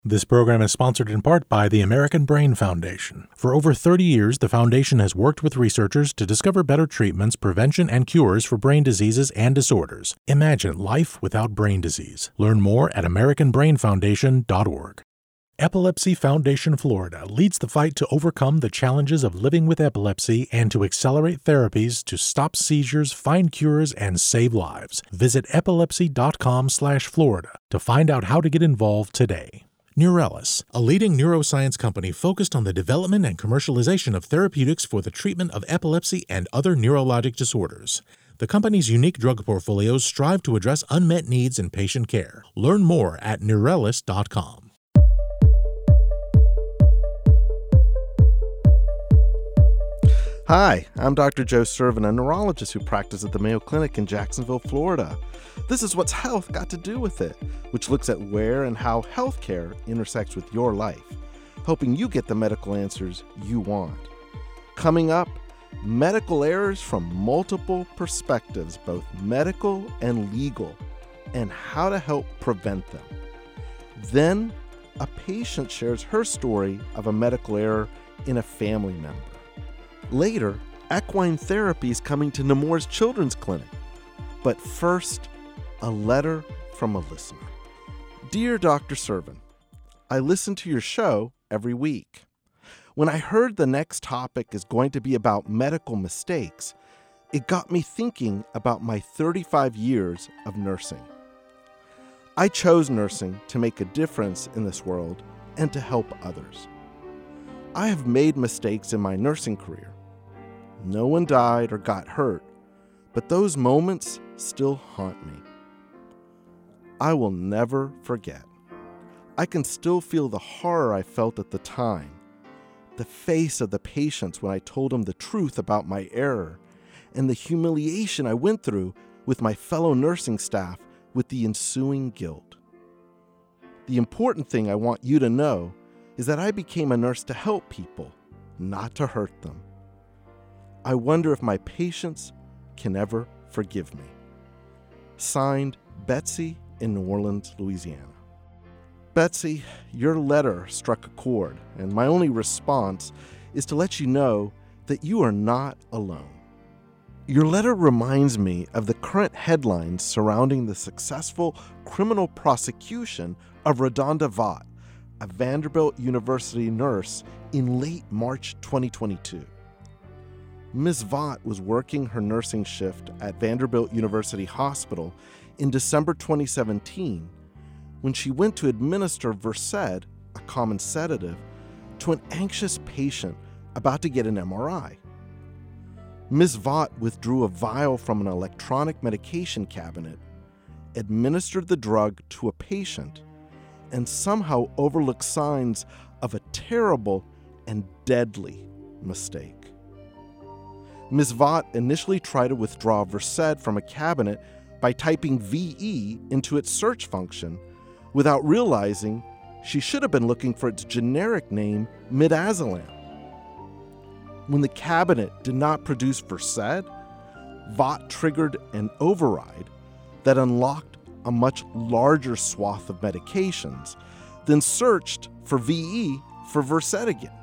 This program is sponsored in part by the American Brain Foundation. For over 30 years, the foundation has worked with researchers to discover better treatments, prevention, and cures for brain diseases and disorders. Imagine life without brain disease. Learn more at americanbrainfoundation.org. Epilepsy Foundation Florida leads the fight to overcome the challenges of living with epilepsy and to accelerate therapies to stop seizures, find cures, and save lives. Visit epilepsy.com/Florida to find out how to get involved today. Neurelis, a leading neuroscience company focused on the development and commercialization of therapeutics for the treatment of epilepsy and other neurologic disorders. The company's unique drug portfolios strive to address unmet needs in patient care. Learn more at neurelis.com. Hi, I'm Dr. Joe Servin, a neurologist who practices at the Mayo Clinic in Jacksonville, Florida. This is What's Health Got to Do with It, which looks at where and how healthcare intersects with your life, helping you get the medical answers you want. Coming up, medical errors from multiple perspectives, both medical and legal, and how to help prevent them. Then, a patient shares her story of a medical error in a family member. Later, equine therapy is coming to Nemours Children's Clinic. But first, a letter from a listener. Dear Dr. Servin, I listen to your show every week. When I heard the next topic is going to be about medical mistakes, it got me thinking about my 35 years of nursing. I chose nursing to make a difference in this world and to help others. I have made mistakes in my nursing career. No one died or got hurt, but those moments still haunt me. I will never forget. I can still feel the horror I felt at the time, the face of the patients when I told them the truth about my error, and the humiliation I went through with my fellow nursing staff with the ensuing guilt. The important thing I want you to know is that I became a nurse to help people, not to hurt them. I wonder if my patients can ever forgive me. Signed, Betsy in New Orleans, Louisiana. Betsy, your letter struck a chord, and my only response is to let you know that you are not alone. Your letter reminds me of the current headlines surrounding the successful criminal prosecution of Redonda Vaught, a Vanderbilt University nurse, in late March 2022. Ms. Vaught was working her nursing shift at Vanderbilt University Hospital in December 2017 when she went to administer Versed, a common sedative, to an anxious patient about to get an MRI. Ms. Vaught withdrew a vial from an electronic medication cabinet, administered the drug to a patient, and somehow overlooked signs of a terrible and deadly mistake. Ms. Vaught initially tried to withdraw Versed from a cabinet by typing VE into its search function without realizing she should have been looking for its generic name, midazolam. When the cabinet did not produce Versed, Vaught triggered an override that unlocked a much larger swath of medications, then searched for VE for Versed again.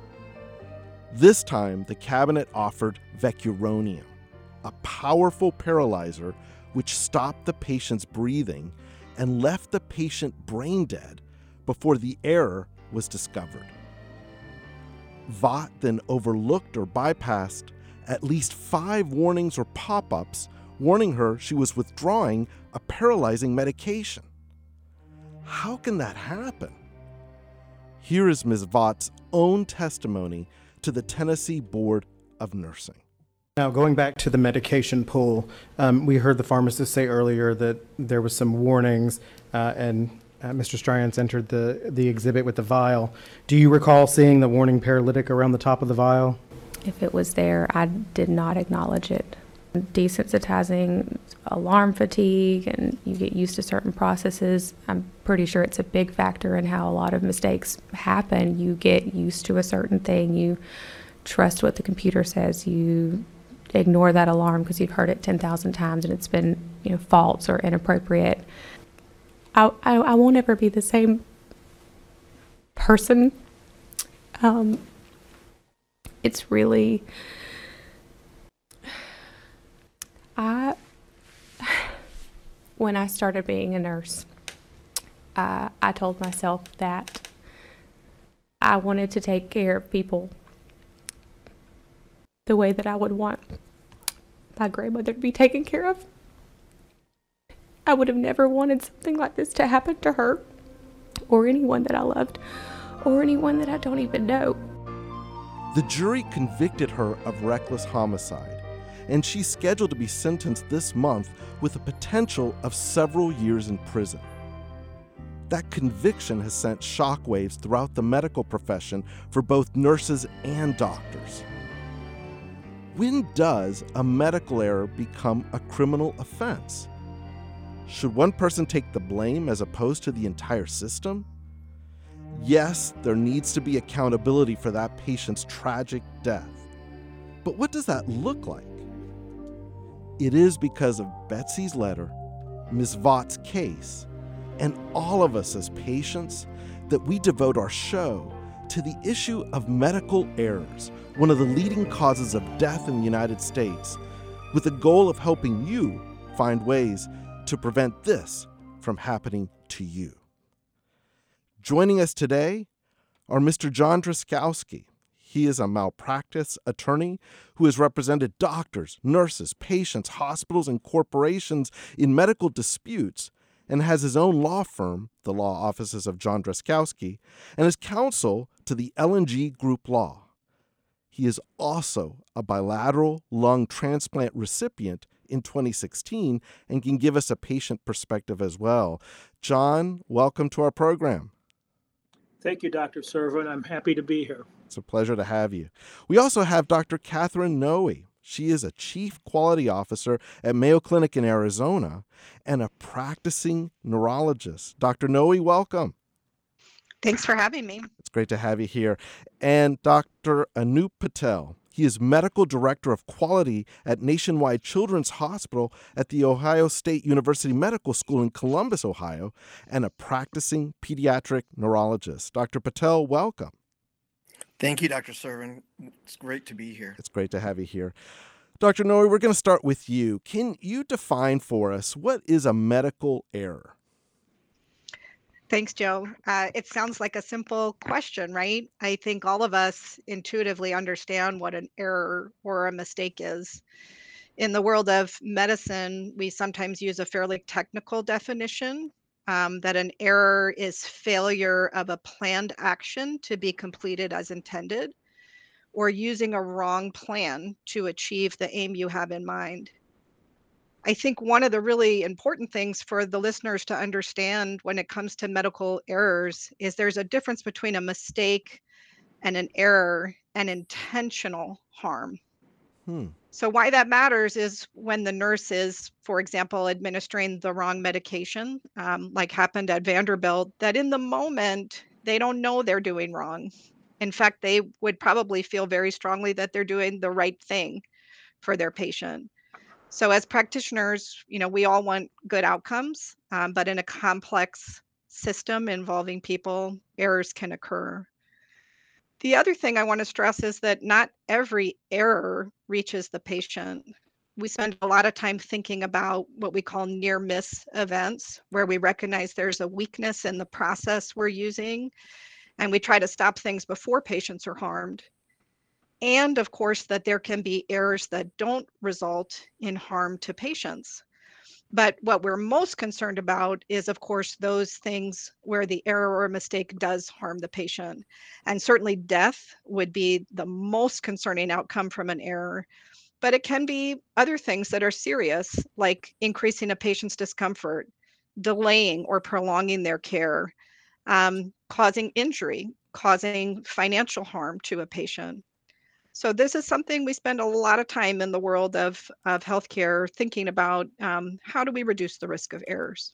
This time, the cabinet offered vecuronium, a powerful paralyzer which stopped the patient's breathing and left the patient brain dead before the error was discovered. Vaught then overlooked or bypassed at least 5 warnings or pop-ups warning her she was withdrawing a paralyzing medication. How can that happen? Here is Ms. Vaught's own testimony to the Tennessee Board of Nursing. Now, going back to the medication pool, we heard the pharmacist say earlier that there was some warnings, and Mr. Stryance entered the exhibit with the vial. Do you recall seeing the warning paralytic around the top of the vial? If it was there, I did not acknowledge it. Desensitizing, alarm fatigue, and you get used to certain processes. I'm pretty sure it's a big factor in how a lot of mistakes happen. You get used to a certain thing. You trust what the computer says. You ignore that alarm because you've heard it 10,000 times and it's been, false or inappropriate. I won't ever be the same person. It's really, when I started being a nurse, I told myself that I wanted to take care of people the way that I would want my grandmother to be taken care of. I would have never wanted something like this to happen to her, or anyone that I loved, or anyone that I don't even know. The jury convicted her of reckless homicide, and she's scheduled to be sentenced this month with a potential of several years in prison. That conviction has sent shockwaves throughout the medical profession for both nurses and doctors. When does a medical error become a criminal offense? Should one person take the blame as opposed to the entire system? Yes, there needs to be accountability for that patient's tragic death. But what does that look like? It is because of Betsy's letter, Ms. Vought's case, and all of us as patients that we devote our show to the issue of medical errors, one of the leading causes of death in the United States, with the goal of helping you find ways to prevent this from happening to you. Joining us today are Mr. John Drazkowski. He is a malpractice attorney who has represented doctors, nurses, patients, hospitals, and corporations in medical disputes, and has his own law firm, the Law Offices of John Drazkowski, and is counsel to the L&G Group Law. He is also a bilateral lung transplant recipient in 2016 and can give us a patient perspective as well. John, welcome to our program. Thank you, Dr. Servan. I'm happy to be here. It's a pleasure to have you. We also have Dr. Catherine Noe. She is a chief quality officer at Mayo Clinic in Arizona and a practicing neurologist. Dr. Noe, welcome. Thanks for having me. It's great to have you here. And Dr. Anup Patel. He is medical director of quality at Nationwide Children's Hospital at the Ohio State University Medical School in Columbus, Ohio, and a practicing pediatric neurologist. Dr. Patel, welcome. Thank you, Dr. Servan. It's great to be here. It's great to have you here. Dr. Noe, we're going to start with you. Can you define for us what is a medical error? Thanks, Joe. It sounds like a simple question, right? I think all of us intuitively understand what an error or a mistake is. In the world of medicine, we sometimes use a fairly technical definition that an error is failure of a planned action to be completed as intended, or using a wrong plan to achieve the aim you have in mind. I think one of the really important things for the listeners to understand when it comes to medical errors is there's a difference between a mistake and an error and intentional harm. So why that matters is when the nurse is, for example, administering the wrong medication, like happened at Vanderbilt, that in the moment, they don't know they're doing wrong. In fact, they would probably feel very strongly that they're doing the right thing for their patient. So as practitioners, we all want good outcomes, but in a complex system involving people, errors can occur. The other thing I want to stress is that not every error reaches the patient. We spend a lot of time thinking about what we call near miss events, where we recognize there's a weakness in the process we're using, and we try to stop things before patients are harmed. And of course, that there can be errors that don't result in harm to patients. But what we're most concerned about is, of course, those things where the error or mistake does harm the patient. And certainly death would be the most concerning outcome from an error. But it can be other things that are serious, like increasing a patient's discomfort, delaying or prolonging their care, causing injury, causing financial harm to a patient. So this is something we spend a lot of time in the world of healthcare thinking about. How do we reduce the risk of errors?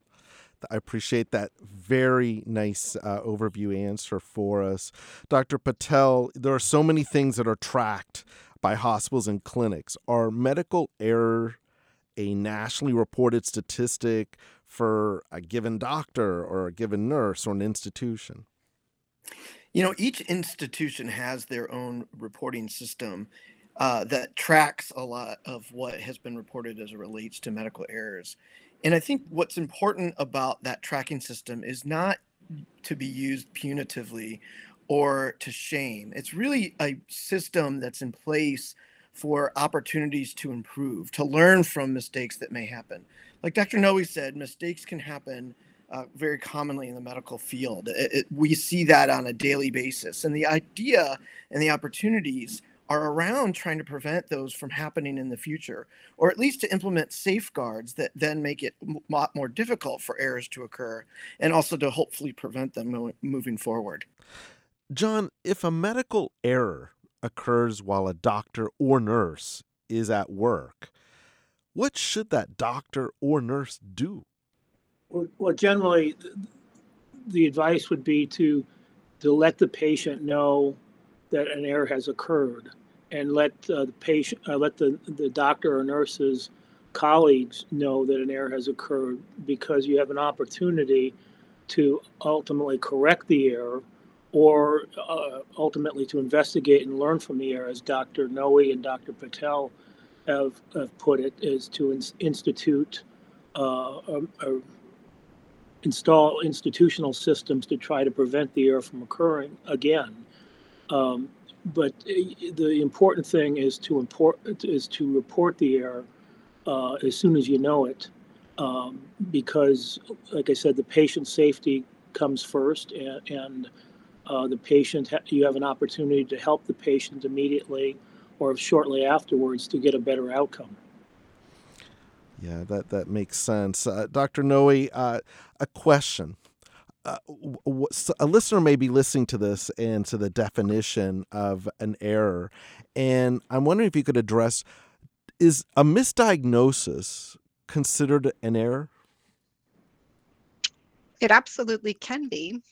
I appreciate that very nice overview answer for us. Dr. Patel, there are so many things that are tracked by hospitals and clinics. Are medical error a nationally reported statistic for a given doctor or a given nurse or an institution? Each institution has their own reporting system that tracks a lot of what has been reported as it relates to medical errors. And I think what's important about that tracking system is not to be used punitively or to shame. It's really a system that's in place for opportunities to improve, to learn from mistakes that may happen. Like Dr. Noe said, mistakes can happen very commonly in the medical field. We see that on a daily basis. And the idea and the opportunities are around trying to prevent those from happening in the future, or at least to implement safeguards that then make it a lot more difficult for errors to occur and also to hopefully prevent them moving forward. John, if a medical error occurs while a doctor or nurse is at work, what should that doctor or nurse do? Well, generally, the advice would be to let the patient know that an error has occurred, and let the patient, let the doctor or nurse's colleagues know that an error has occurred, because you have an opportunity to ultimately correct the error, or ultimately to investigate and learn from the error, as Dr. Noe and Dr. Patel have put it, is to institute install institutional systems to try to prevent the error from occurring again. But the important thing is to report the error as soon as you know it, because, like I said, the patient's safety comes first, and the patient, you have an opportunity to help the patient immediately or shortly afterwards to get a better outcome. Yeah, that makes sense. Dr. Noe, a question. A listener may be listening to this and to the definition of an error, and I'm wondering if you could address, is a misdiagnosis considered an error? It absolutely can be.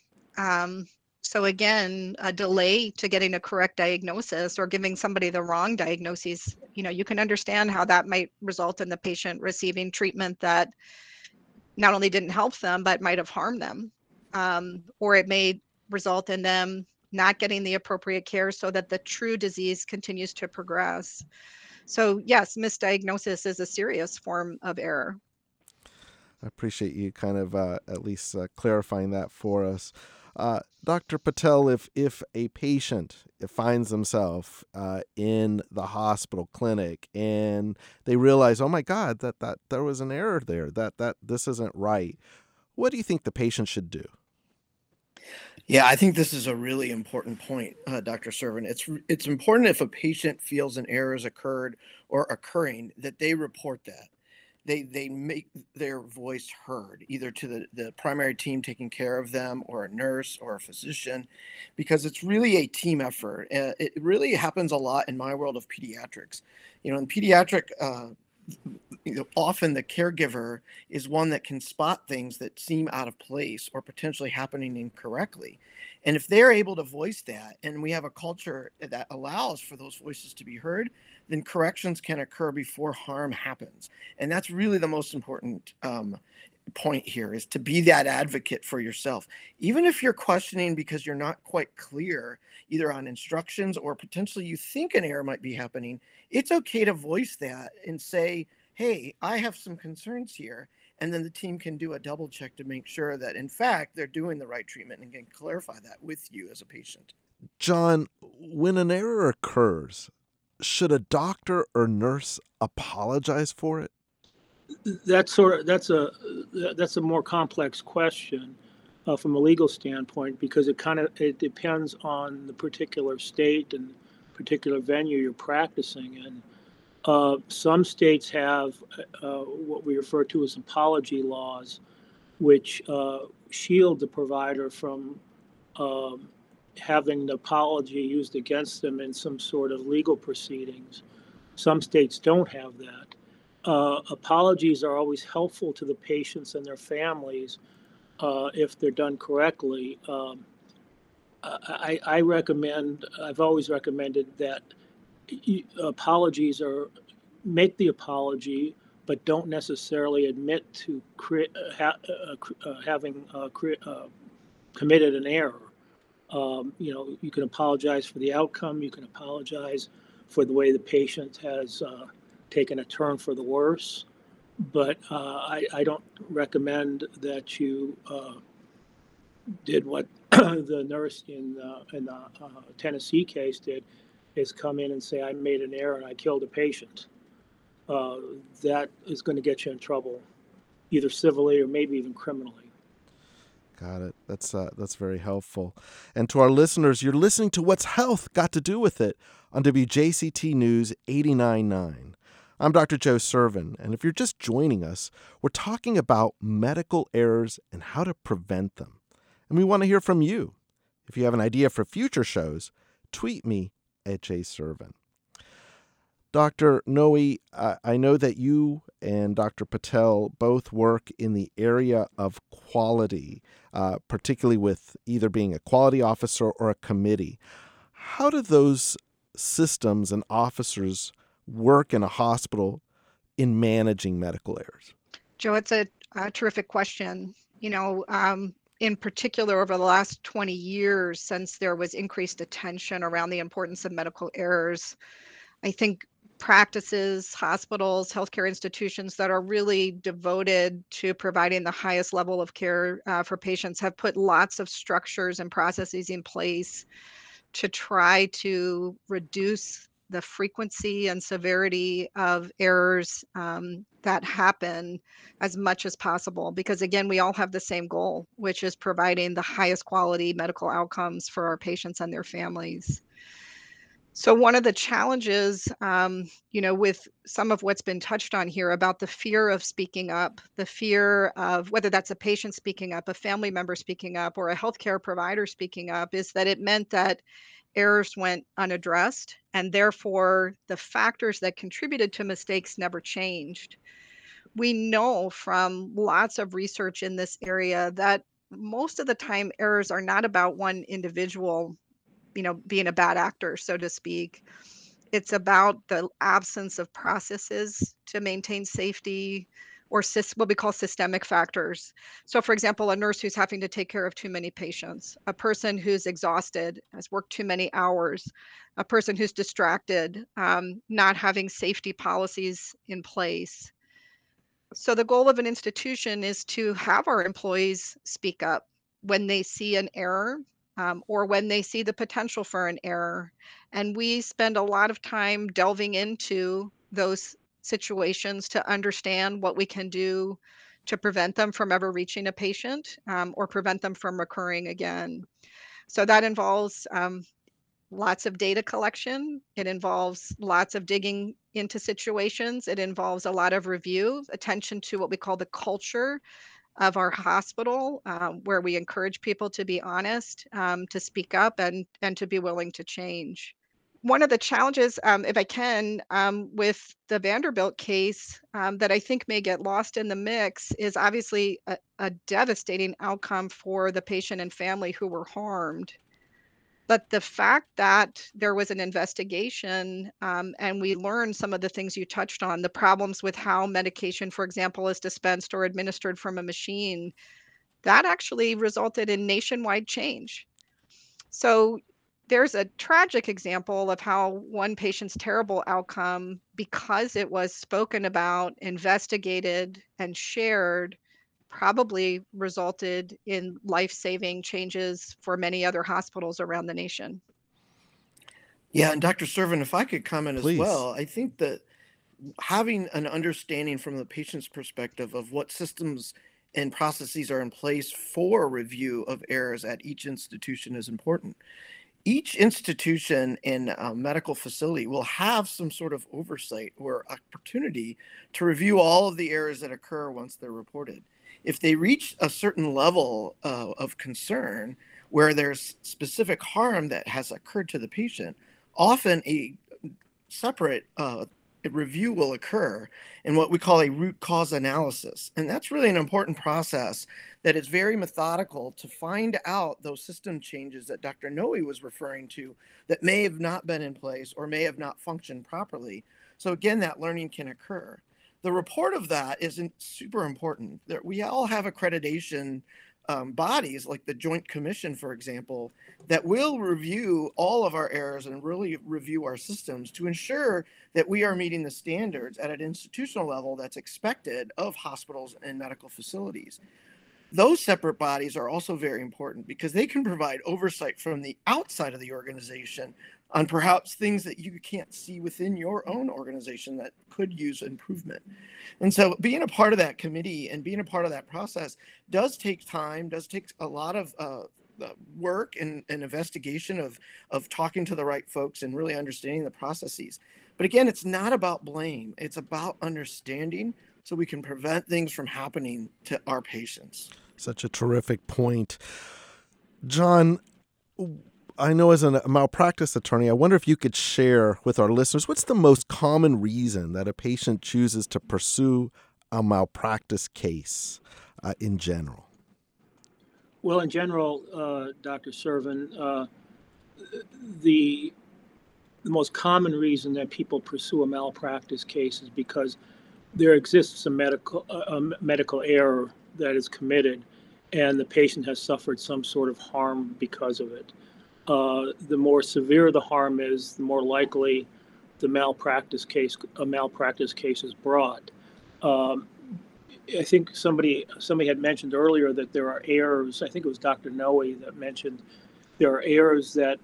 So again, a delay to getting a correct diagnosis or giving somebody the wrong diagnosis, you can understand how that might result in the patient receiving treatment that not only didn't help them, but might have harmed them. Or it may result in them not getting the appropriate care so that the true disease continues to progress. So yes, misdiagnosis is a serious form of error. I appreciate you kind of at least clarifying that for us. Dr. Patel, if a patient finds themselves in the hospital clinic and they realize, oh my God, that there was an error there, that this isn't right, what do you think the patient should do? Yeah, I think this is a really important point, Dr. Servin. It's important if a patient feels an error has occurred or occurring that they report that. They make their voice heard, either to the primary team taking care of them, or a nurse or a physician, because it's really a team effort. It really happens a lot in my world of pediatrics. In pediatric, often the caregiver is one that can spot things that seem out of place or potentially happening incorrectly. And if they're able to voice that, and we have a culture that allows for those voices to be heard, then corrections can occur before harm happens. And that's really the most important point here, is to be that advocate for yourself. Even if you're questioning because you're not quite clear either on instructions or potentially you think an error might be happening, it's okay to voice that and say, hey, I have some concerns here. And then the team can do a double check to make sure that, in fact, they're doing the right treatment and can clarify that with you as a patient. John, when an error occurs, should a doctor or nurse apologize for it? That's a more complex question from a legal standpoint, because it depends on the particular state and particular venue you're practicing in. Some states have what we refer to as apology laws, which shield the provider from having the apology used against them in some sort of legal proceedings. Some states don't have that. Apologies are always helpful to the patients and their families if they're done correctly. I've always recommended that make the apology, but don't necessarily admit to having committed an error. You can apologize for the outcome. You can apologize for the way the patient has taken a turn for the worse. But I don't recommend that you did what the nurse in the Tennessee case did, is come in and say, I made an error and I killed a patient. That is going to get you in trouble, either civilly or maybe even criminally. Got it. That's very helpful. And to our listeners, you're listening to What's Health Got to Do with It on WJCT News 89.9. I'm Dr. Joe Servin, and if you're just joining us, we're talking about medical errors and how to prevent them. And we want to hear from you. If you have an idea for future shows, tweet me at jservin. Dr. Noe, I know that you and Dr. Patel both work in the area of quality, particularly with either being a quality officer or a committee. How do those systems and officers work in a hospital in managing medical errors? Joe, it's a terrific question. In particular, over the last 20 years, since there was increased attention around the importance of medical errors, I think practices, hospitals, healthcare institutions that are really devoted to providing the highest level of care for patients have put lots of structures and processes in place to try to reduce the frequency and severity of errors that happen as much as possible. Because again, we all have the same goal, which is providing the highest quality medical outcomes for our patients and their families. So one of the challenges, with some of what's been touched on here about the fear of speaking up, the fear of whether that's a patient speaking up, a family member speaking up, or a healthcare provider speaking up, is that it meant that errors went unaddressed, and therefore the factors that contributed to mistakes never changed. We know from lots of research in this area that most of the time errors are not about one individual being a bad actor, so to speak. It's about the absence of processes to maintain safety, or what we call systemic factors. So for example, a nurse who's having to take care of too many patients, a person who's exhausted, has worked too many hours, a person who's distracted, not having safety policies in place. So the goal of an institution is to have our employees speak up when they see an error, or when they see the potential for an error. And we spend a lot of time delving into those situations to understand what we can do to prevent them from ever reaching a patient, or prevent them from recurring again. So that involves lots of data collection. It involves lots of digging into situations. It involves a lot of review, attention to what we call the culture of our hospital, where we encourage people to be honest, to speak up, and to be willing to change. One of the challenges, if I can, with the Vanderbilt case, that I think may get lost in the mix, is obviously a devastating outcome for the patient and family who were harmed. But the fact that there was an investigation, and we learned some of the things you touched on, the problems with how medication, for example, is dispensed or administered from a machine, that actually resulted in nationwide change. So there's a tragic example of how one patient's terrible outcome, because it was spoken about, investigated, and shared, probably resulted in life-saving changes for many other hospitals around the nation. Yeah, and Dr. Servin, if I could comment Please. as well, I think that having an understanding from the patient's perspective of what systems and processes are in place for review of errors at each institution is important. Each institution and medical facility will have some sort of oversight or opportunity to review all of the errors that occur once they're reported. If they reach a certain level of concern where there's specific harm that has occurred to the patient, often a separate review will occur in what we call a root cause analysis. And that's really an important process that is very methodical to find out those system changes that Dr. Noe was referring to that may have not been in place or may have not functioned properly. So again, that learning can occur. The report of that isn't super important. We all have accreditation bodies like the Joint Commission, for example, that will review all of our errors and really review our systems to ensure that we are meeting the standards at an institutional level that's expected of hospitals and medical facilities. Those separate bodies are also very important because they can provide oversight from the outside of the organization on perhaps things that you can't see within your own organization that could use improvement. And so being a part of that committee and being a part of that process does take time, does take a lot of work and investigation of talking to the right folks and really understanding the processes. But again, it's not about blame. It's about understanding so we can prevent things from happening to our patients. Such a terrific point. John, I know as a malpractice attorney, I wonder if you could share with our listeners, what's the most common reason that a patient chooses to pursue a malpractice case in general? Well, in general, Dr. Servin, the most common reason that people pursue a malpractice case is because there exists a medical error that is committed, and the patient has suffered some sort of harm because of it. The more severe the harm is, the more likely a malpractice case is brought. I think somebody had mentioned earlier that there are errors. I think it was Dr. Noe that mentioned there are errors that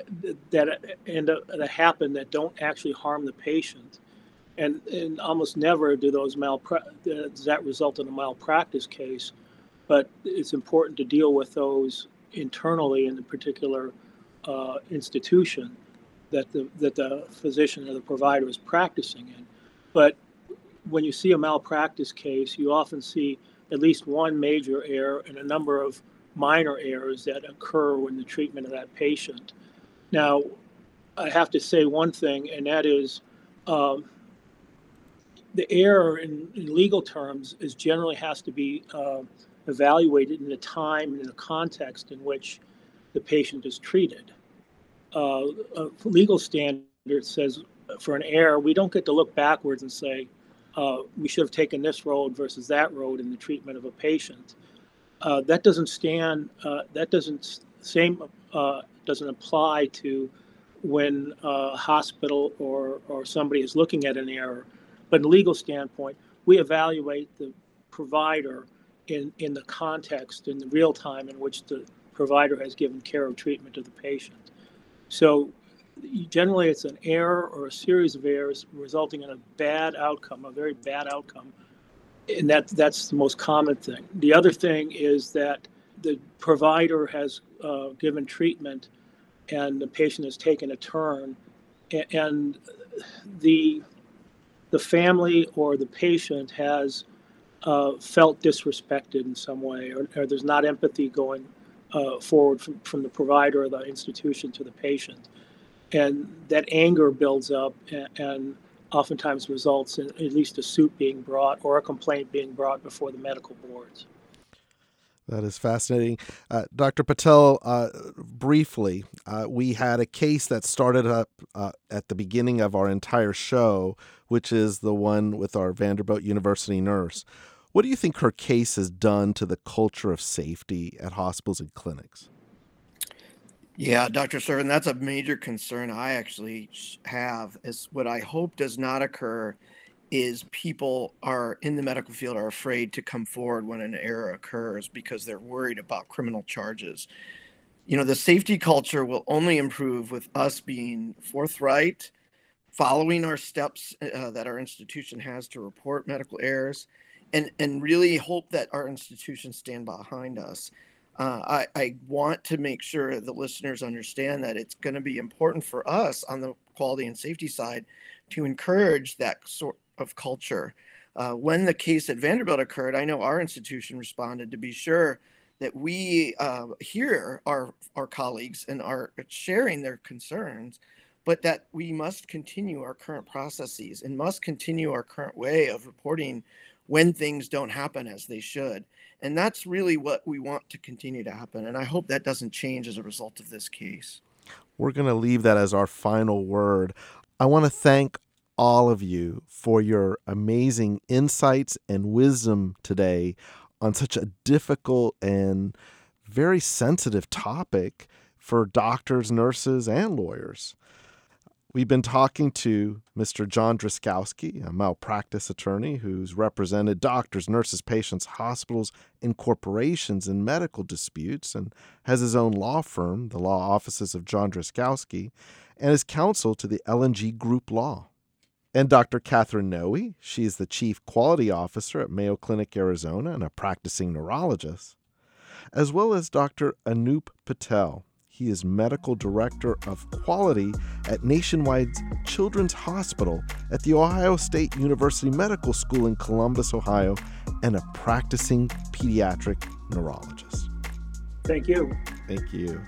happen that don't actually harm the patient. And almost never do does that result in a malpractice case, but it's important to deal with those internally in the particular institution that the physician or the provider is practicing in. But when you see a malpractice case, you often see at least one major error and a number of minor errors that occur in the treatment of that patient. Now, I have to say one thing, and that is the error in legal terms is generally has to be evaluated in the time and in the context in which the patient is treated. A legal standard says for an error, we don't get to look backwards and say, we should have taken this road versus that road in the treatment of a patient. That doesn't apply to when a hospital or somebody is looking at an error. But in a legal standpoint, we evaluate the provider in the context, in the real time in which the provider has given care or treatment to the patient. So generally it's an error or a series of errors resulting in a bad outcome, a very bad outcome. And that's the most common thing. The other thing is that the provider has given treatment and the patient has taken a turn, and the family or the patient has felt disrespected in some way, or there's not empathy going forward from the provider or the institution to the patient. And that anger builds up and oftentimes results in at least a suit being brought or a complaint being brought before the medical boards. That is fascinating. Dr. Patel, briefly, we had a case that started up at the beginning of our entire show, which is the one with our Vanderbilt University nurse. What do you think her case has done to the culture of safety at hospitals and clinics? Yeah, Dr. Servin, that's a major concern I actually have. Is what I hope does not occur is people are in the medical field are afraid to come forward when an error occurs because they're worried about criminal charges. You know, the safety culture will only improve with us being forthright, following our steps that our institution has to report medical errors, and really hope that our institutions stand behind us. I want to make sure the listeners understand that it's going to be important for us on the quality and safety side to encourage that sort of culture. When the case at Vanderbilt occurred, I know our institution responded to be sure that we hear our colleagues and are sharing their concerns, but that we must continue our current processes and must continue our current way of reporting when things don't happen as they should. And that's really what we want to continue to happen. And I hope that doesn't change as a result of this case. We're going to leave that as our final word. I want to thank all of you for your amazing insights and wisdom today on such a difficult and very sensitive topic for doctors, nurses, and lawyers. We've been talking to Mr. John Dryskowski, a malpractice attorney who's represented doctors, nurses, patients, hospitals, and corporations in medical disputes and has his own law firm, the Law Offices of John Dryskowski, and is counsel to the L&G Group Law. And Dr. Catherine Noe, she is the Chief Quality Officer at Mayo Clinic, Arizona, and a practicing neurologist, as well as Dr. Anup Patel. He is Medical Director of Quality at Nationwide's Children's Hospital at The Ohio State University Medical School in Columbus, Ohio, and a practicing pediatric neurologist. Thank you. Thank you.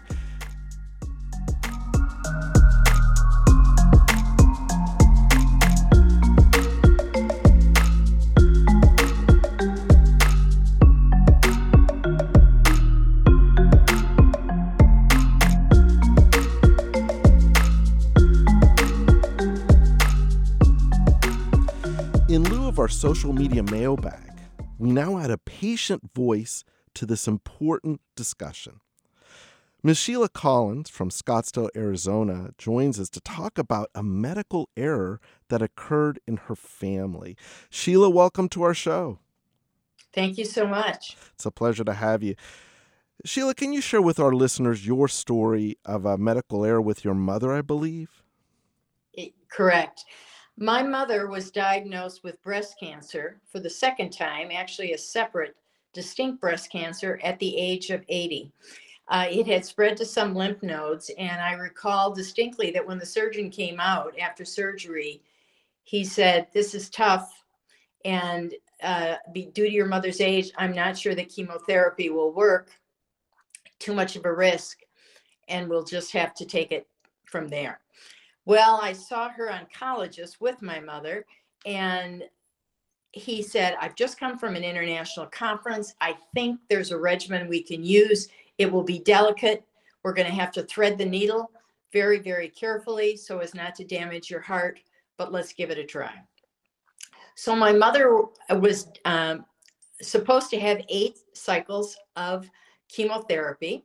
In lieu of our social media mailbag, we now add a patient voice to this important discussion. Ms. Sheila Collins from Scottsdale, Arizona, joins us to talk about a medical error that occurred in her family. Sheila, welcome to our show. Thank you so much. It's a pleasure to have you. Sheila, can you share with our listeners your story of a medical error with your mother, I believe? Correct. My mother was diagnosed with breast cancer for the second time, actually a separate, distinct breast cancer at the age of 80. It had spread to some lymph nodes, and I recall distinctly that when the surgeon came out after surgery, he said, "This is tough, and due to your mother's age, I'm not sure that chemotherapy will work. Too much of a risk, and we'll just have to take it from there." Well, I saw her oncologist with my mother, and he said, "I've just come from an international conference. I think there's a regimen we can use. It will be delicate. We're going to have to thread the needle very, very carefully so as not to damage your heart, but let's give it a try." So my mother was supposed to have 8 cycles of chemotherapy.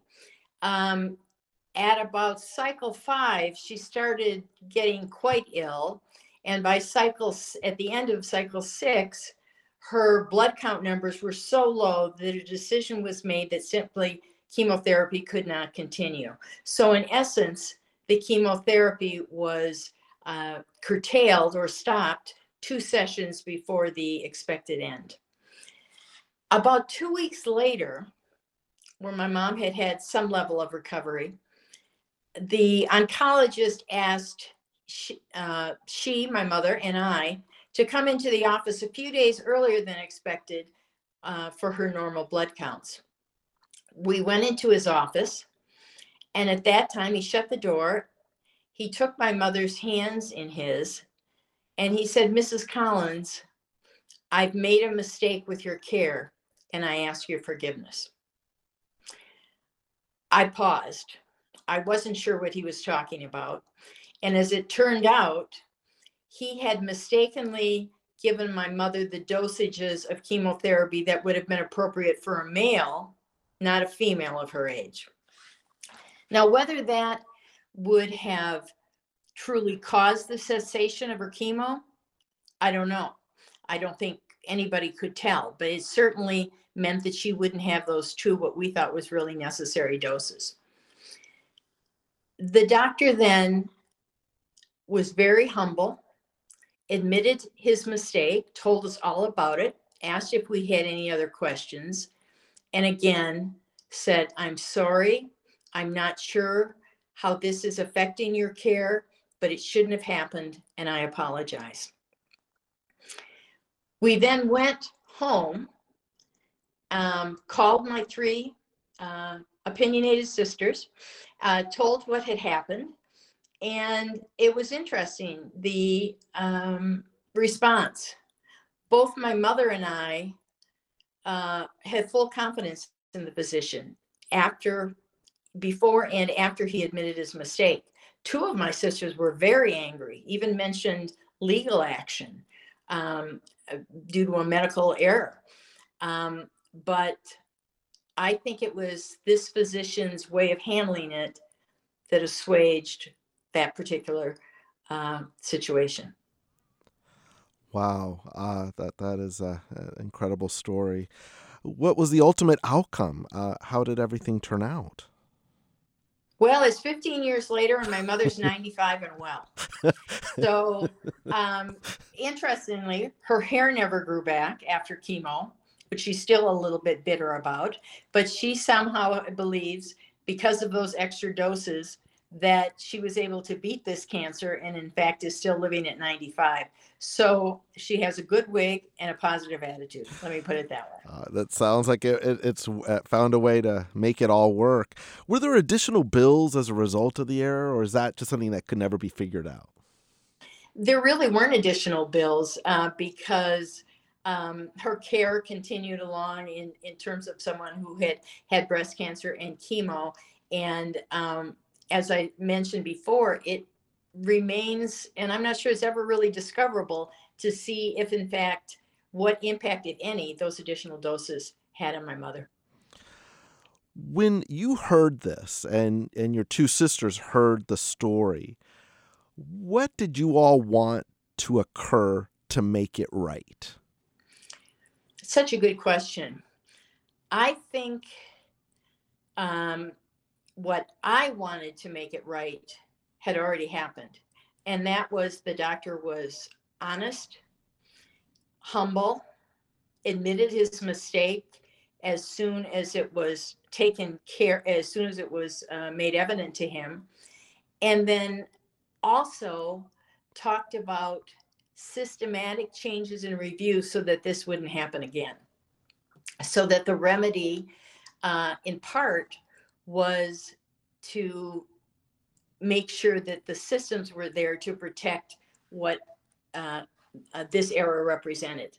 At about cycle 5, she started getting quite ill. And by at the end of cycle 6, her blood count numbers were so low that a decision was made that simply chemotherapy could not continue. So in essence, the chemotherapy was curtailed or stopped 2 sessions before the expected end. About 2 weeks later, where my mom had had some level of recovery, the oncologist asked my mother, and I to come into the office a few days earlier than expected for her normal blood counts. We went into his office, and at that time he shut the door. He took my mother's hands in his, and he said, "Mrs. Collins, I've made a mistake with your care, and I ask your forgiveness." I paused. I wasn't sure what he was talking about. And as it turned out, he had mistakenly given my mother the dosages of chemotherapy that would have been appropriate for a male, not a female of her age. Now, whether that would have truly caused the cessation of her chemo, I don't know. I don't think anybody could tell, but it certainly meant that she wouldn't have those 2, what we thought was really necessary doses. The doctor then was very humble, admitted his mistake, told us all about it, asked if we had any other questions, and again said, "I'm sorry, I'm not sure how this is affecting your care, but it shouldn't have happened, and I apologize." We then went home, called my 3 opinionated sisters, told what had happened, and it was interesting, the response. Both my mother and I had full confidence in the physician before and after he admitted his mistake. 2 of my sisters were very angry, even mentioned legal action due to a medical error. But I think it was this physician's way of handling it that assuaged that particular situation. Wow, that is an incredible story. What was the ultimate outcome? How did everything turn out? Well, it's 15 years later, and my mother's 95 and well. So, interestingly, her hair never grew back after chemo, which she's still a little bit bitter about. But she somehow believes, because of those extra doses, that she was able to beat this cancer, and in fact is still living at 95. So she has a good wig and a positive attitude. Let me put it that way. That sounds like it's found a way to make it all work. Were there additional bills as a result of the error, or is that just something that could never be figured out? There really weren't additional bills because her care continued along in terms of someone who had breast cancer and chemo. And as I mentioned before, it remains, and I'm not sure it's ever really discoverable, to see if in fact what impact, if any, those additional doses had on my mother. When you heard this and your two sisters heard the story, what did you all want to occur to make it right? Such a good question. I think what I wanted to make it right had already happened. And that was, the doctor was honest, humble, admitted his mistake as soon as it was taken care, as soon as it was made evident to him. And then also talked about systematic changes in review so that this wouldn't happen again. So that the remedy, in part, was to make sure that the systems were there to protect what this error represented.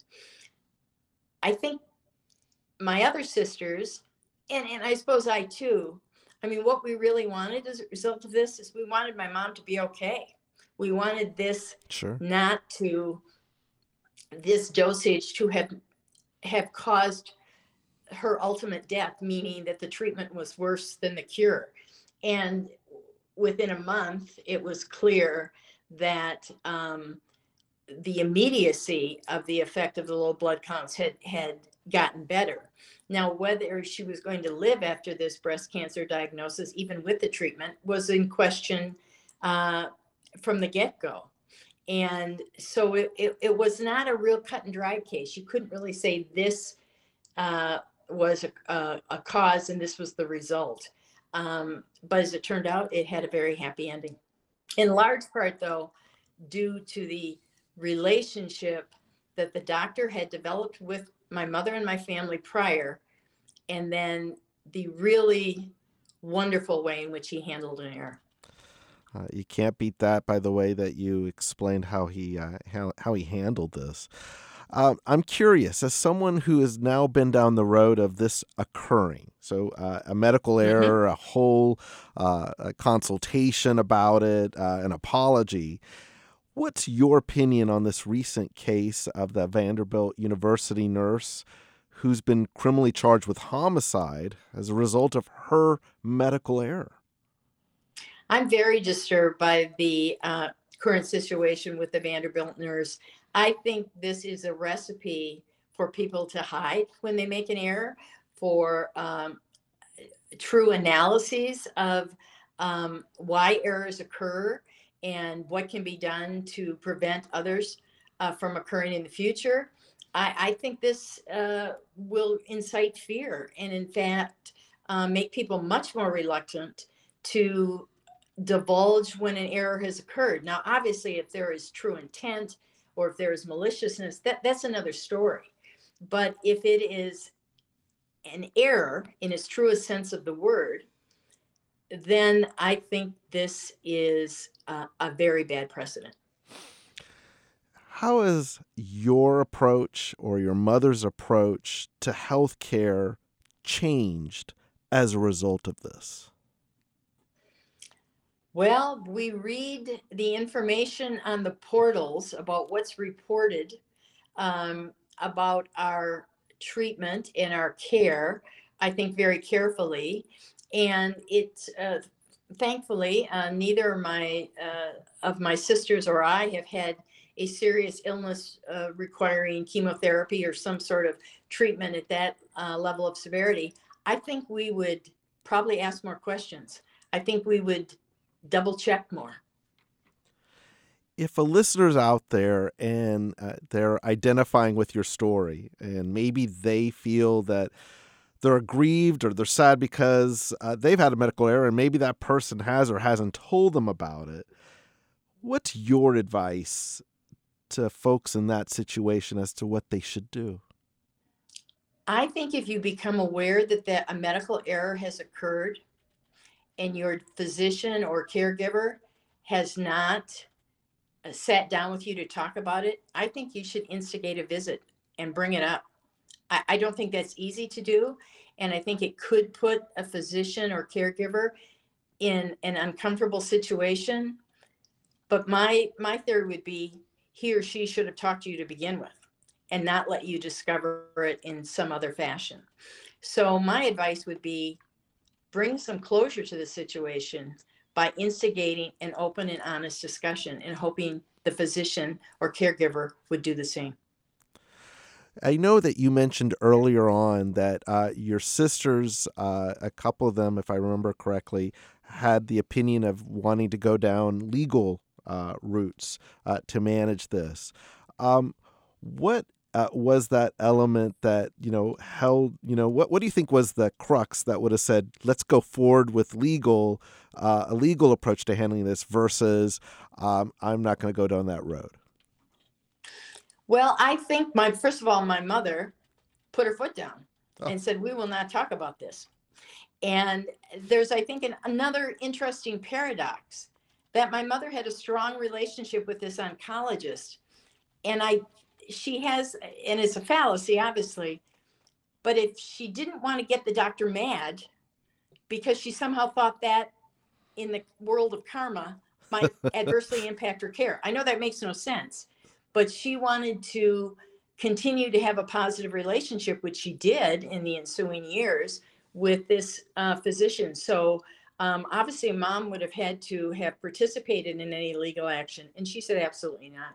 I think my other sisters, and I suppose I too, I mean, what we really wanted as a result of this is we wanted my mom to be okay. We wanted this not to, this dosage to have caused her ultimate death, meaning that the treatment was worse than the cure. And within a month, it was clear that the immediacy of the effect of the low blood counts had gotten better. Now, whether she was going to live after this breast cancer diagnosis, even with the treatment, was in question from the get-go. And so it was not a real cut and dry case. You couldn't really say this was a cause and this was the result. But as it turned out, it had a very happy ending. In large part, though, due to the relationship that the doctor had developed with my mother and my family prior, and then the really wonderful way in which he handled an error. You can't beat that by the way that you explained how he handled this. I'm curious, as someone who has now been down the road of this occurring, so a medical error, a whole a consultation about it, an apology, what's your opinion on this recent case of the Vanderbilt University nurse who's been criminally charged with homicide as a result of her medical error? I'm very disturbed by the current situation with the Vanderbilt nurse. I think this is a recipe for people to hide when they make an error, for true analyses of why errors occur and what can be done to prevent others from occurring in the future. I think this will incite fear and, in fact, make people much more reluctant to divulge when an error has occurred. Now, obviously, if there is true intent or if there is maliciousness, that's another story. But if it is an error in its truest sense of the word, then I think this is a very bad precedent. How has your approach or your mother's approach to healthcare changed as a result of this? Well, we read the information on the portals about what's reported about our treatment and our care, I think, very carefully. And it's thankfully neither of my sisters or I have had a serious illness requiring chemotherapy or some sort of treatment at that level of severity. I think we would probably ask more questions. I think we would double check more. If a listener's out there and they're identifying with your story, and maybe they feel that they're aggrieved or they're sad because they've had a medical error and maybe that person has or hasn't told them about it, what's your advice to folks in that situation as to what they should do? I think if you become aware that a medical error has occurred and your physician or caregiver has not sat down with you to talk about it, I think you should instigate a visit and bring it up. I don't think that's easy to do. And I think it could put a physician or caregiver in an uncomfortable situation. But my theory would be he or she should have talked to you to begin with and not let you discover it in some other fashion. So my advice would be bring some closure to the situation by instigating an open and honest discussion and hoping the physician or caregiver would do the same. I know that you mentioned earlier on that your sisters, a couple of them, if I remember correctly, had the opinion of wanting to go down legal routes to manage this. What was that element that, held, what do you think was the crux that would have said, let's go forward with a legal approach to handling this versus I'm not going to go down that road? Well, I think first of all, my mother put her foot down and said, we will not talk about this. And there's, I think, another interesting paradox that my mother had a strong relationship with this oncologist. And she has, and it's a fallacy, obviously, but if she didn't want to get the doctor mad because she somehow thought that in the world of karma might adversely impact her care. I know that makes no sense. But she wanted to continue to have a positive relationship, which she did in the ensuing years with this physician. So obviously, Mom would have had to have participated in any legal action. And she said, absolutely not.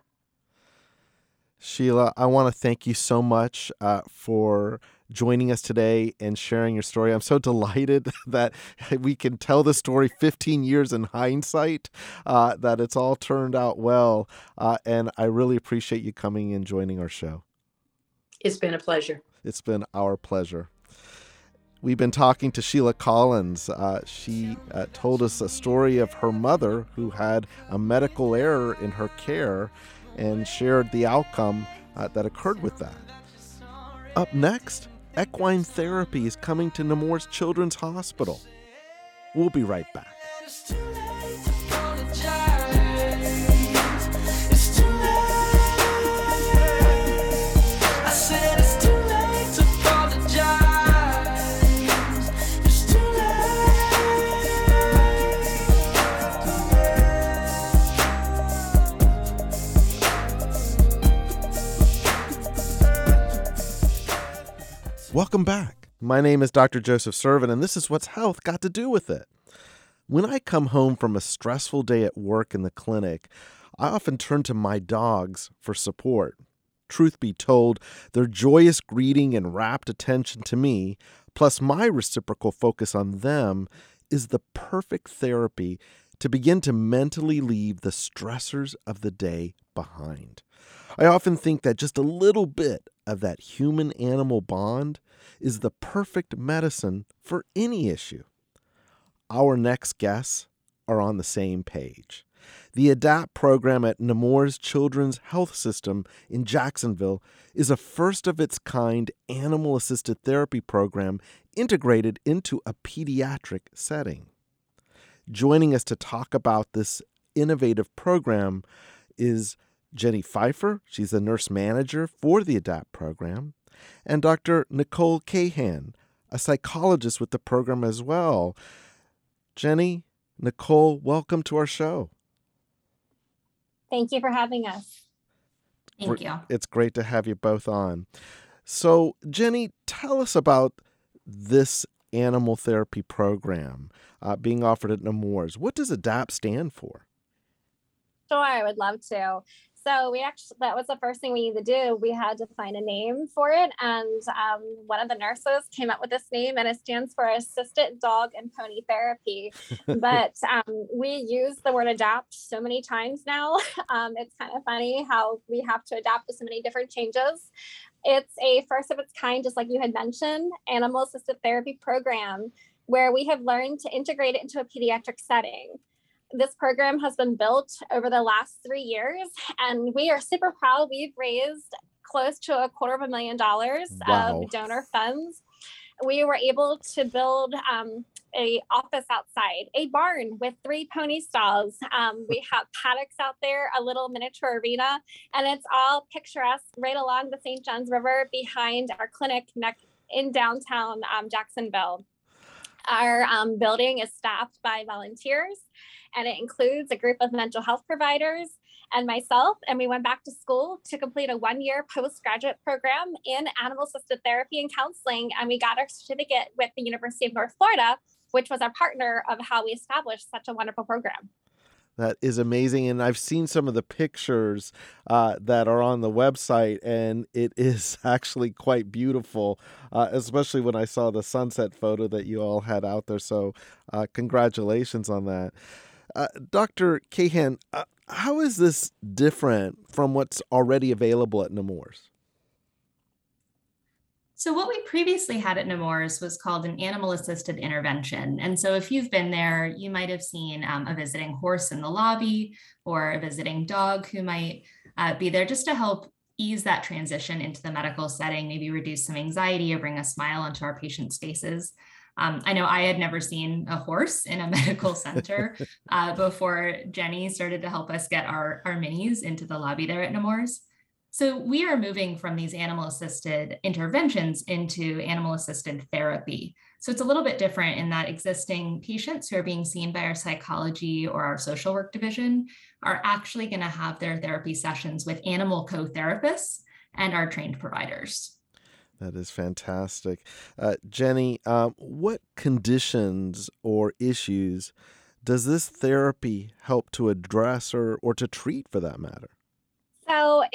Sheila, I want to thank you so much for joining us today and sharing your story. I'm so delighted that we can tell the story 15 years in hindsight, that it's all turned out well. And I really appreciate you coming and joining our show. It's been a pleasure. It's been our pleasure. We've been talking to Sheila Collins. She told us a story of her mother who had a medical error in her care and shared the outcome that occurred with that. Up next, equine therapy is coming to Nemours Children's Hospital. We'll be right back. Welcome back. My name is Dr. Joseph Servin, and this is What's Health Got to Do with It. When I come home from a stressful day at work in the clinic, I often turn to my dogs for support. Truth be told, their joyous greeting and rapt attention to me, plus my reciprocal focus on them, is the perfect therapy to begin to mentally leave the stressors of the day behind. I often think that just a little bit of that human-animal bond is the perfect medicine for any issue. Our next guests are on the same page. The ADAPT program at Nemours Children's Health System in Jacksonville is a first-of-its-kind animal-assisted therapy program integrated into a pediatric setting. Joining us to talk about this innovative program is Jenny Pfeiffer. She's the nurse manager for the ADAPT program, and Dr. Nicole Cahan, a psychologist with the program as well. Jenny, Nicole, welcome to our show. Thank you for having us. Thank you. It's great to have you both on. So, Jenny, tell us about this animal therapy program being offered at Nemours. What does ADAPT stand for? Sure, I would love to. So that was the first thing we needed to do. We had to find a name for it. And one of the nurses came up with this name, and it stands for Assisted Dog and Pony Therapy. But we use the word adapt so many times now. It's kind of funny how we have to adapt to so many different changes. It's a first of its kind, just like you had mentioned, animal assisted therapy program where we have learned to integrate it into a pediatric setting. This program has been built over the last 3 years, and we are super proud. We've raised close to $250,000 of donor funds. We were able to build a office outside, a barn with 3 pony stalls. We have paddocks out there, a little miniature arena, and it's all picturesque right along the St. Johns River behind our clinic in downtown Jacksonville. Our building is staffed by volunteers, and it includes a group of mental health providers and myself. And we went back to school to complete a 1-year postgraduate program in animal assisted therapy and counseling. And we got our certificate with the University of North Florida, which was our partner of how we established such a wonderful program. That is amazing. And I've seen some of the pictures that are on the website, and it is actually quite beautiful, especially when I saw the sunset photo that you all had out there. So congratulations on that. Dr. Cahan, how is this different from what's already available at Nemours? So what we previously had at Nemours was called an animal-assisted intervention. And so if you've been there, you might have seen a visiting horse in the lobby or a visiting dog who might be there just to help ease that transition into the medical setting, maybe reduce some anxiety or bring a smile into our patients' faces. I know I had never seen a horse in a medical center before Jenny started to help us get our minis into the lobby there at Nemours. So we are moving from these animal-assisted interventions into animal-assisted therapy. So it's a little bit different in that existing patients who are being seen by our psychology or our social work division are actually going to have their therapy sessions with animal co-therapists and our trained providers. That is fantastic. Jenny, what conditions or issues does this therapy help to address or to treat, for that matter? So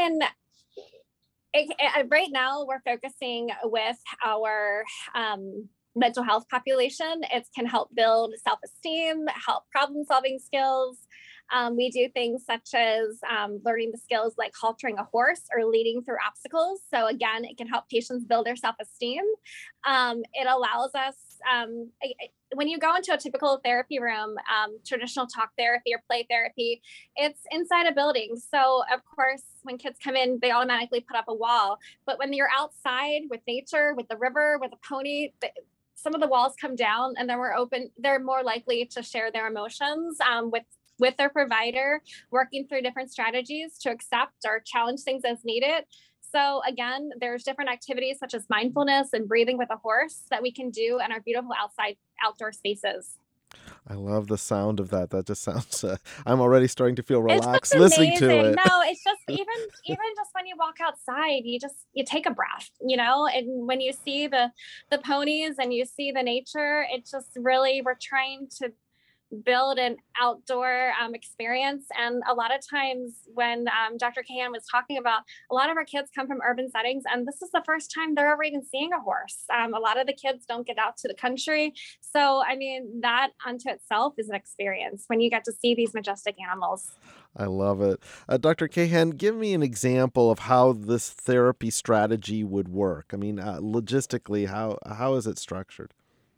right now we're focusing with our mental health population. It can help build self-esteem, help problem-solving skills. We do things such as learning the skills like haltering a horse or leading through obstacles. So again, it can help patients build their self-esteem. It allows us, when you go into a typical therapy room, traditional talk therapy or play therapy, it's inside a building. So of course, when kids come in, they automatically put up a wall. But when you're outside with nature, with the river, with a pony, some of the walls come down, and then they're more likely to share their emotions with their provider, working through different strategies to accept or challenge things as needed. So again, there's different activities such as mindfulness and breathing with a horse that we can do in our beautiful outdoor spaces. I love the sound of that. That just sounds, I'm already starting to feel relaxed listening to it. No, it's just, even just when you walk outside, you take a breath, and when you see the ponies and you see the nature, it's just really, we're trying to build an outdoor experience. And a lot of times when Dr. Cahan was talking about, a lot of our kids come from urban settings, and this is the first time they're ever even seeing a horse. A lot of the kids don't get out to the country. So, I mean, that unto itself is an experience when you get to see these majestic animals. I love it. Dr. Cahan, give me an example of how this therapy strategy would work. I mean, logistically, how is it structured?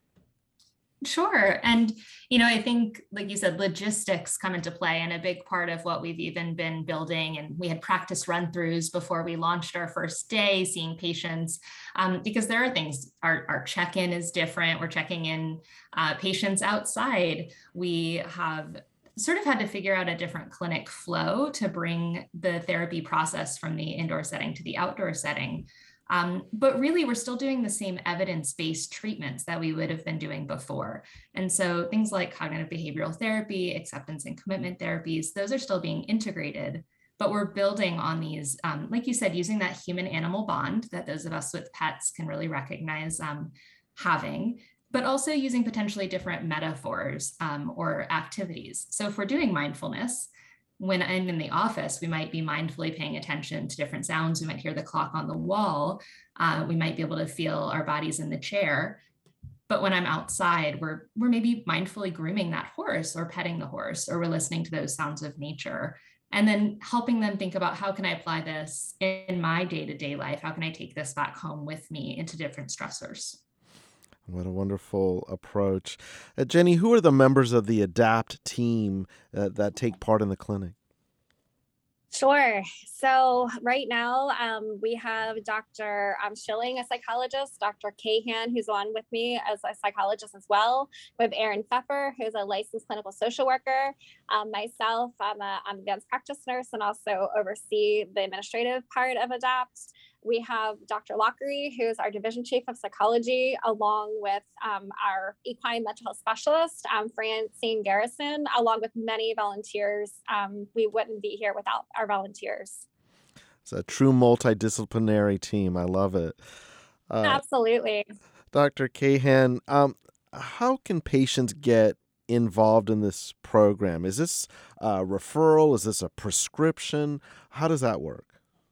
Sure. And, I think, like you said, logistics come into play, and a big part of what we've even been building. And we had practice run-throughs before we launched our first day, seeing patients, because there are things, our check-in is different. We're checking in patients outside. We have sort of had to figure out a different clinic flow to bring the therapy process from the indoor setting to the outdoor setting. But really, we're still doing the same evidence-based treatments that we would have been doing before. And so things like cognitive behavioral therapy, acceptance and commitment therapies, those are still being integrated, But we're building on these, like you said, using that human animal bond that those of us with pets can really recognize having, but also using potentially different metaphors or activities. So if we're doing mindfulness, when I'm in the office, we might be mindfully paying attention to different sounds. We might hear the clock on the wall. We might be able to feel our bodies in the chair. But when I'm outside, we're maybe mindfully grooming that horse or petting the horse, or we're listening to those sounds of nature. And then helping them think about, how can I apply this in my day-to-day life? How can I take this back home with me into different stressors? What a wonderful approach. Jenny, who are the members of the ADAPT team that take part in the clinic? Sure. So right now we have Dr. Schilling, a psychologist, Dr. Kahan, who's on with me as a psychologist as well. We have Erin Pfeffer, who's a licensed clinical social worker. Myself, I'm an advanced practice nurse and also oversee the administrative part of ADAPT. We have Dr. Lockery, who's our division chief of psychology, along with our equine mental health specialist, Francine Garrison, along with many volunteers. We wouldn't be here without our volunteers. It's a true multidisciplinary team. I love it. Absolutely. Dr. Kahan, how can patients get involved in this program? Is this a referral? Is this a prescription? How does that work?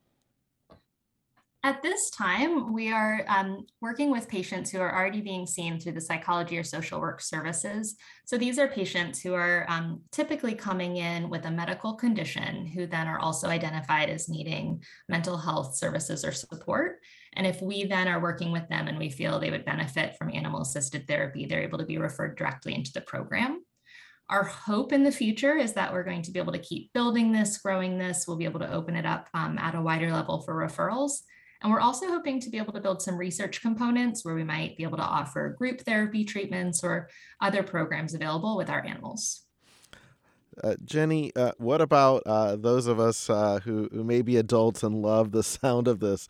At this time, we are working with patients who are already being seen through the psychology or social work services. So these are patients who are typically coming in with a medical condition, who then are also identified as needing mental health services or support. And if we then are working with them and we feel they would benefit from animal-assisted therapy, they're able to be referred directly into the program. Our hope in the future is that we're going to be able to keep building this, growing this. We'll be able to open it up at a wider level for referrals. And we're also hoping to be able to build some research components where we might be able to offer group therapy treatments or other programs available with our animals. Jenny, what about those of us who may be adults and love the sound of this?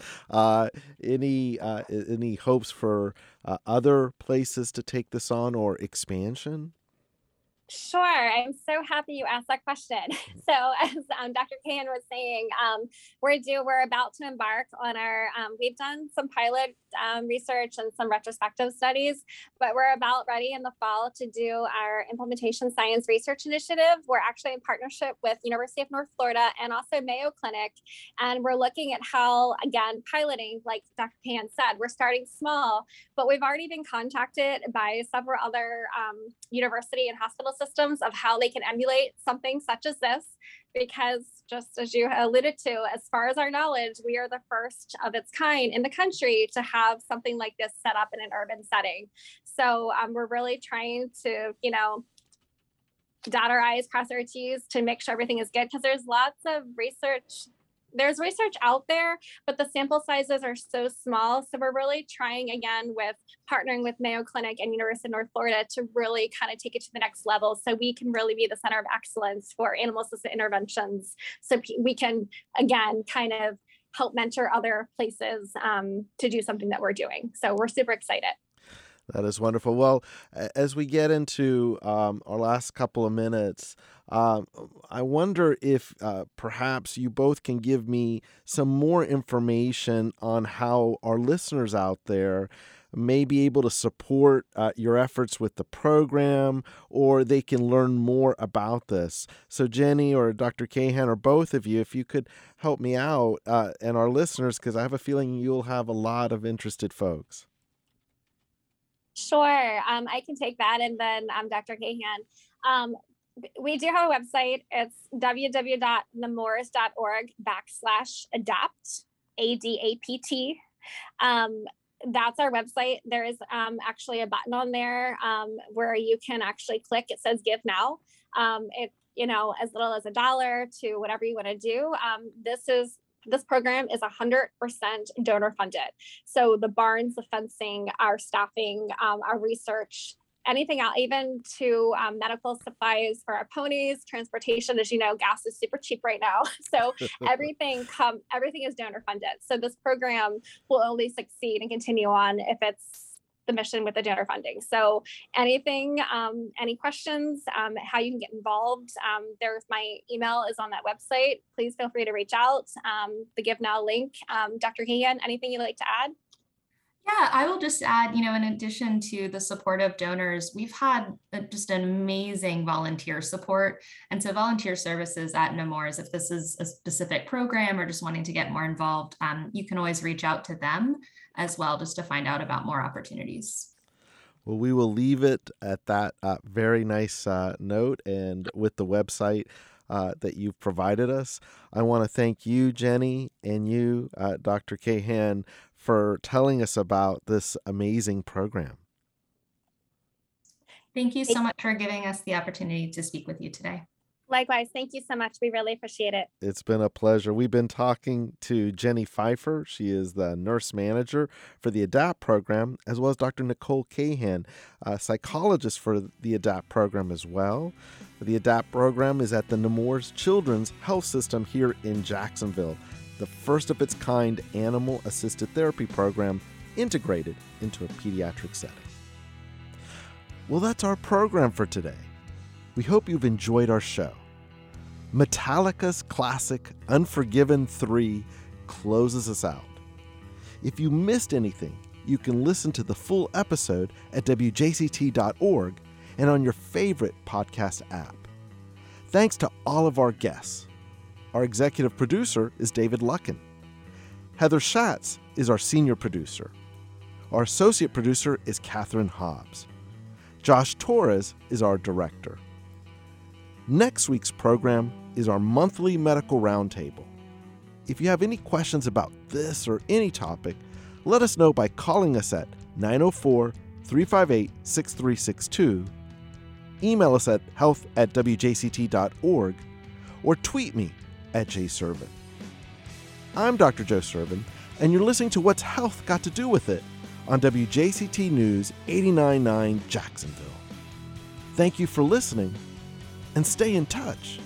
Any hopes for other places to take this on or expansion? Sure. I'm so happy you asked that question. So as Dr. Kahan was saying, we're about to embark on we've done some pilot research and some retrospective studies, but we're about ready in the fall to do our implementation science research initiative. We're actually in partnership with University of North Florida and also Mayo Clinic. And we're looking at how, again, piloting, like Dr. Kahan said, we're starting small, but we've already been contacted by several other university and hospital systems of how they can emulate something such as this, because just as you alluded to, as far as our knowledge, we are the first of its kind in the country to have something like this set up in an urban setting. So we're really trying to, dot our I's, cross our T's to make sure everything is good, because there's lots of research. There's research out there, but the sample sizes are so small. So we're really trying again with partnering with Mayo Clinic and University of North Florida to really kind of take it to the next level, so we can really be the center of excellence for animal-assisted interventions. So we can, again, kind of help mentor other places to do something that we're doing. So we're super excited. That is wonderful. Well, as we get into our last couple of minutes, I wonder if perhaps you both can give me some more information on how our listeners out there may be able to support your efforts with the program, or they can learn more about this. So Jenny or Dr. Kahan, or both of you, if you could help me out and our listeners, because I have a feeling you'll have a lot of interested folks. Sure. I can take that. And then Dr. Kahan. We do have a website. It's www.nemours.org/adapt, ADAPT. That's our website. There is actually a button on there where you can actually click. It says Give Now. It, as little as $1 to whatever you want to do. This program is 100% donor funded. So the barns, the fencing, our staffing, our research, anything out, even to medical supplies for our ponies, transportation. As you know, gas is super cheap right now. So everything is donor funded. So this program will only succeed and continue on if it's the mission with the donor funding. So anything, any questions, how you can get involved, there's my email is on that website. Please feel free to reach out. The Give Now link. Dr. Cahan, anything you'd like to add? Yeah, I will just add, in addition to the support of donors, we've had just an amazing volunteer support. And so volunteer services at Nemours, if this is a specific program or just wanting to get more involved, you can always reach out to them as well, just to find out about more opportunities. Well, we will leave it at that very nice note and with the website that you've provided us. I want to thank you, Jenny, and you, Dr. Cahan, for telling us about this amazing program. Thank you so much for giving us the opportunity to speak with you today. Likewise, thank you so much. We really appreciate it. It's been a pleasure. We've been talking to Jenny Pfeiffer. She is the nurse manager for the ADAPT program, as well as Dr. Nicole Cahan, a psychologist for the ADAPT program as well. The ADAPT program is at the Nemours Children's Health System here in Jacksonville, the first of its kind animal-assisted therapy program integrated into a pediatric setting. Well, that's our program for today. We hope you've enjoyed our show. Metallica's classic Unforgiven 3 closes us out. If you missed anything, you can listen to the full episode at wjct.org and on your favorite podcast app. Thanks to all of our guests. Our executive producer is David Luckin. Heather Schatz is our senior producer. Our associate producer is Catherine Hobbs. Josh Torres is our director. Next week's program is our monthly medical roundtable. If you have any questions about this or any topic, let us know by calling us at 904-358-6362, email us at health@wjct.org, or tweet me at jservin. I'm Dr. Joe Servin, and you're listening to What's Health Got to Do with It on WJCT News 89.9 Jacksonville. Thank you for listening, and stay in touch.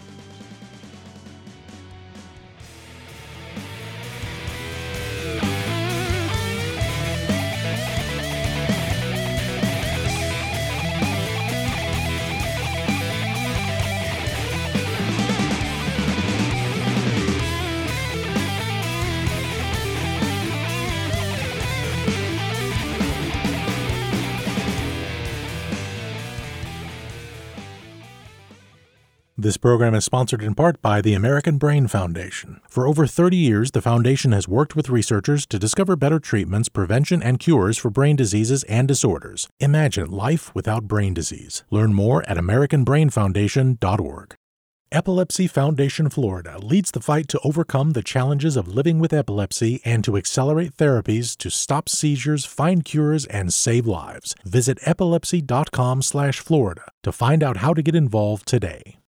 This program is sponsored in part by the American Brain Foundation. For over 30 years, the foundation has worked with researchers to discover better treatments, prevention, and cures for brain diseases and disorders. Imagine life without brain disease. Learn more at americanbrainfoundation.org. Epilepsy Foundation Florida leads the fight to overcome the challenges of living with epilepsy and to accelerate therapies to stop seizures, find cures, and save lives. Visit epilepsy.com/Florida to find out how to get involved today.